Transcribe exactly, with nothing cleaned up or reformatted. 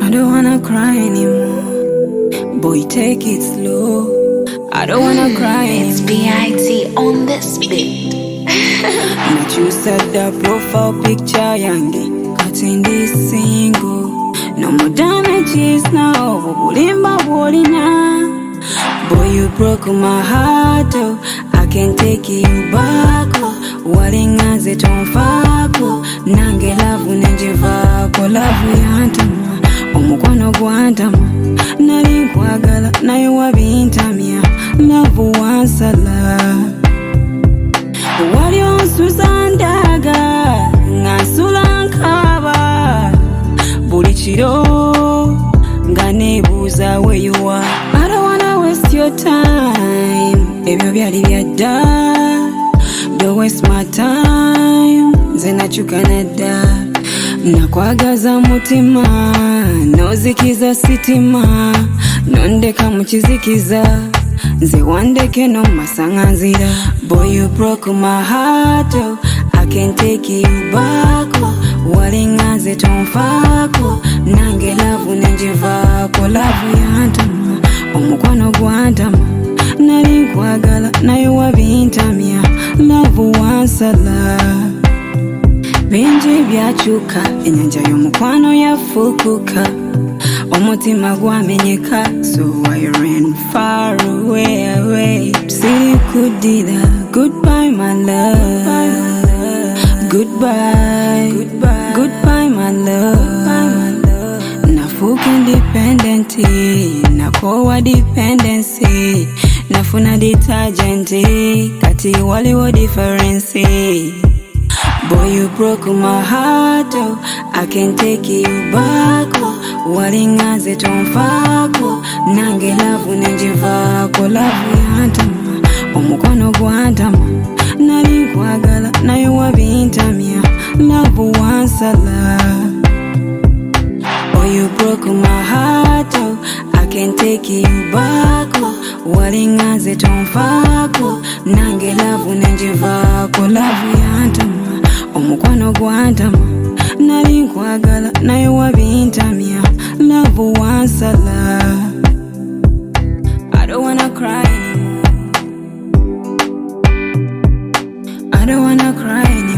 I don't wanna cry anymore. Boy, take it slow. I don't wanna cry anymore. It's B I T on this beat. Not you said the profile picture yangi cutting this single. No more damages now. Bulimba bolina. Boy, you broke my heart. Oh, I can't take you back. Oh, walingaze tonfako. Nange lavu nenje vako. Lavu yantama. Omukwano gwantama. Nali nkwagala naye wabintamya. Lavu wansala. Wali onsuza ndaga ngansula nkaba buli kiro nga neebuuza where you are. I don't wanna waste your time. Ebyo byali byadda. Don't waste my time. Nze nakyuka nedda. Nakwagaza mutima nozikiza sitima nondeka mu kizikiza nze wandeke no masanganzira. Boy, you broke my heart. Oh, I can't take you back. Oh, walingaze tonfako. Nange lavu nenje vako. Lavu yantama. Omukwano gwantama. Nali nkwagala naye wabintamya. Lavu wansala. Bingi byakyuka. Ennyanja y'omukwano yafuukuka. Omutima gwamenyeka. So I ran far away, away. Siri kudira. Goodbye my love. Goodbye. Goodbye. Goodbye my love. Nafuka independent. Nakowa dependency. Nafuna detergent. Kati waliwo difference. Boy, you broke my heart. Oh, I can't take you back. Oh, walingaze tonfako. Nange lavu nenje vako. Lavu yantama. Omukwano gwantama. Nali nkwagala naye wabintamya. Lavu wansala. Boy, you broke my heart. Oh, I can't take you back. Oh, walingaze tonfako. Nange lavu nenje vako. Lavu yantama. Omukwano gwantama. Nali nkwagala naye wabintamya. Lavu wansala. I don't wanna cry anymore. I don't wanna cry anymore.